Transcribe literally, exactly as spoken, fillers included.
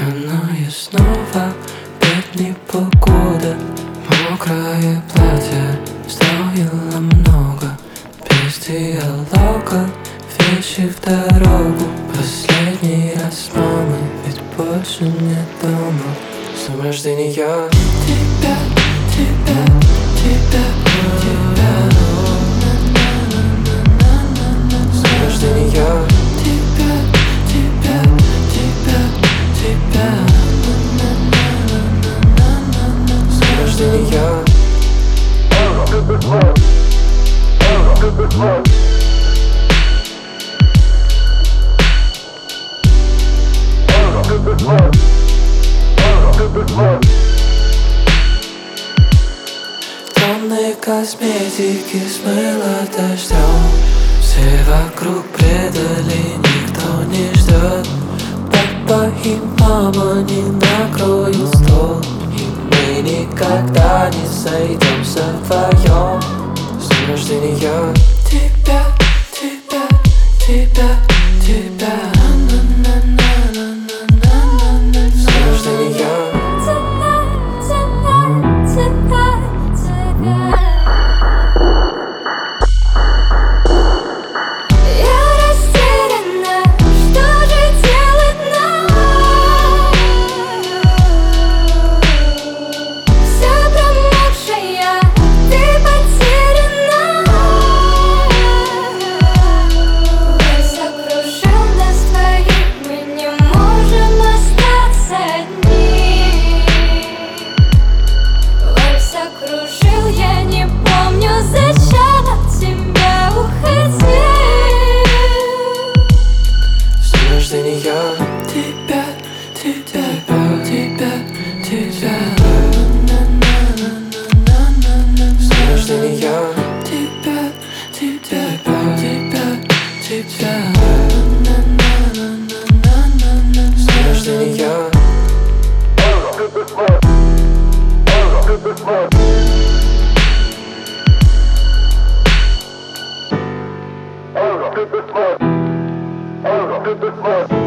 Пьяная снова, опять непогода. Мокрое платье стоило много. Без диалога, вещи в дорогу. Последний раз, мамы, ведь больше нет дома. С днем рождения тебя, тебя, тебя, тебя. С днем рождения тебя, тебя, тебя, тебя. С днем рождения я. Тонны косметики смыло дождем. Все вокруг предали, никто не ждет. Папа и мама не накроют стол, и мы никогда не сойдемся вдвоем. С днем рождения я тебя, тебя, тебя, тебя. С днем рождения я. Я тебя, тебя, тебя, тебя. С днем рождения я тебя, тебя, тебя, тебя. С днем рождения я. Good